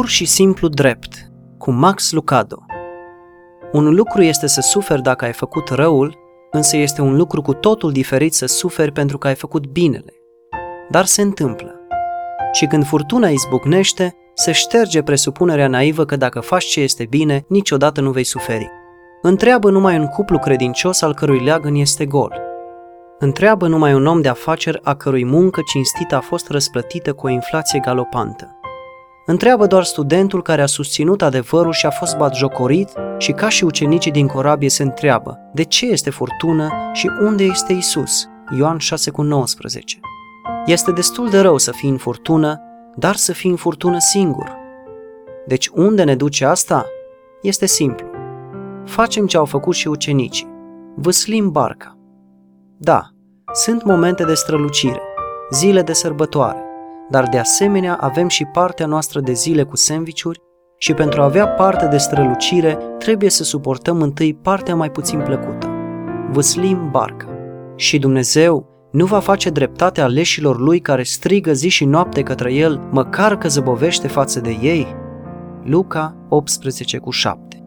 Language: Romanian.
Pur și simplu drept, cu Max Lucado. Un lucru este să suferi dacă ai făcut răul, însă este un lucru cu totul diferit să suferi pentru că ai făcut binele. Dar se întâmplă. Și când furtuna izbucnește, se șterge presupunerea naivă că dacă faci ce este bine, niciodată nu vei suferi. Întreabă numai un cuplu credincios al cărui leagăn este gol. Întreabă numai un om de afaceri a cărui muncă cinstită a fost răsplătită cu o inflație galopantă. Întreabă doar studentul care a susținut adevărul și a fost batjocorit și ca și ucenicii din corabie se întreabă de ce este furtună și unde este Isus. Ioan 6,19. Este destul de rău să fii în furtună, dar să fii în furtună singur. Deci unde ne duce asta? Este simplu. Facem ce au făcut și ucenicii. Vâslim barca. Da, sunt momente de strălucire, zile de sărbătoare, dar de asemenea avem și partea noastră de zile cu sandvișuri și pentru a avea parte de strălucire trebuie să suportăm întâi partea mai puțin plăcută. Vâslim barca. Și Dumnezeu nu va face dreptate aleșilor Lui care strigă zi și noapte către El, măcar că zăbovește față de ei? Luca 18,7.